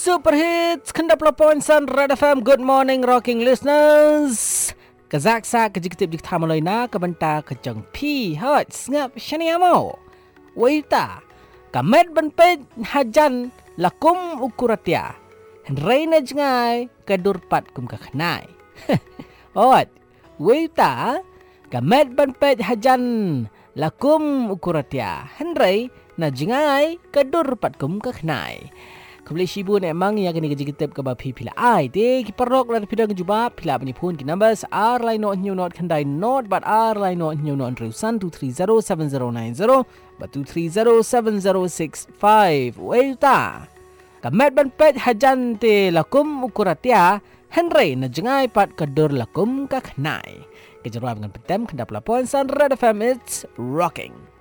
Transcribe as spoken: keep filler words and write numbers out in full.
Super Hits Kendap Lapoin Sun Red F M. Good morning rocking listeners. Kazaksa kejikitip dik thamaloi na kabanta kejang pi hot ngap shaniamo. Waita kamet benpej hajan lakum ukuratia. Henreina jengai kadurpat kum kaknai. Ot waita kamet benpej hajan lakum ukuratia. Henrei na jengai kadurpat kum kaknai. Kembali sibu ni emang yang kini kerja kita ke bapi pila ai te kiparok dan pidang jubah pila penipun ki numbers r line not new not kendai not but r line not new not rusan two three zero seven zero nine zero but two three zero seven zero six five weta kamet ban pet hajan te lakum ukuratia Henry na jengai pat kadur lakum kaknai kejeruam dengan petem kendap lapon Sun Red F M. It's rocking.